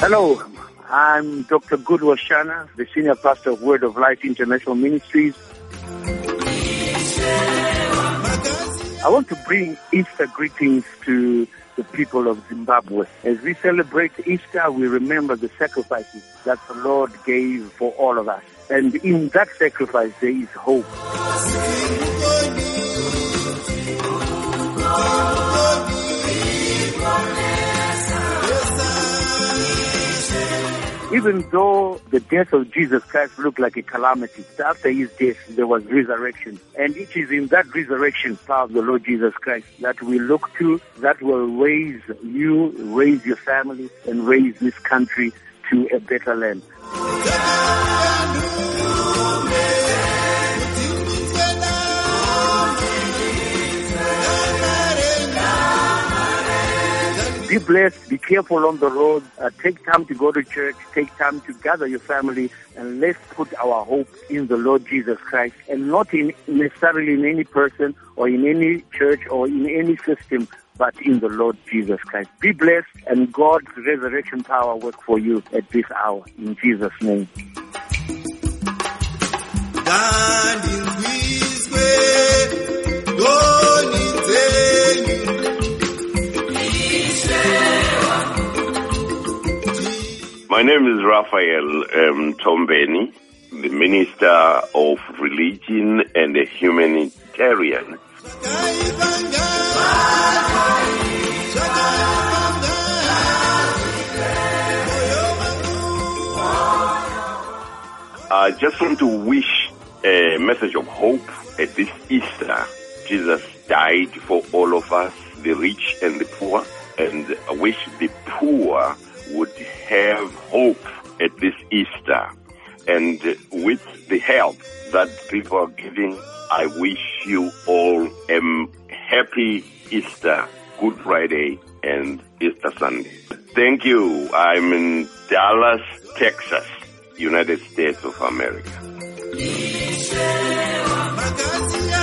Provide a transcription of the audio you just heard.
Hello, I'm Dr. Goodwill Shana, the Senior Pastor of Word of Life International Ministries. I want to bring Easter greetings to the people of Zimbabwe. As we celebrate Easter, we remember the sacrifices that the Lord gave for all of us. And in that sacrifice, there is hope. Even though the death of Jesus Christ looked like a calamity, after his death there was resurrection. And it is in that resurrection power of the Lord Jesus Christ that we look to, that will raise you, raise your family, and raise this country to a better land. Be blessed, be careful on the road, take time to go to church, take time to gather your family, and let's put our hope in the Lord Jesus Christ, and not in necessarily in any person or in any church or in any system, but in the Lord Jesus Christ. Be blessed, and God's resurrection power work for you at this hour. In Jesus' name. My name is Raphael Tombeni, the Minister of Religion and a Humanitarian. I just want to wish a message of hope at this Easter. Jesus died for all of us, the rich and the poor, and I wish the poor would have hope at this Easter. And with the help that people are giving, I wish you all a happy Easter, Good Friday, and Easter Sunday. Thank you. I'm in Dallas, Texas, United States of America.